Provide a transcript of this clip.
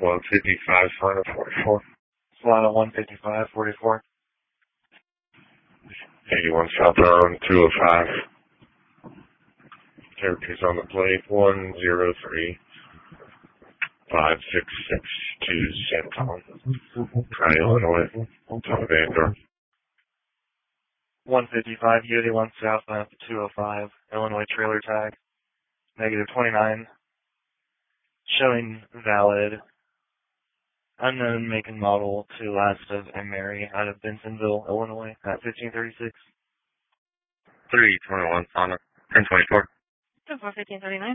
155, final 44. Solana 155.44. 81 southbound 205. Characters on the plate 103. 566 Santon. Try Illinois. Tom Vandor. 155, Unity 1 southbound 205. Illinois trailer tag. -29. Showing valid. Unknown make and model to last of M. Mary out of Bensonville, Illinois at 1536. 321 Sonic 1024. 1539.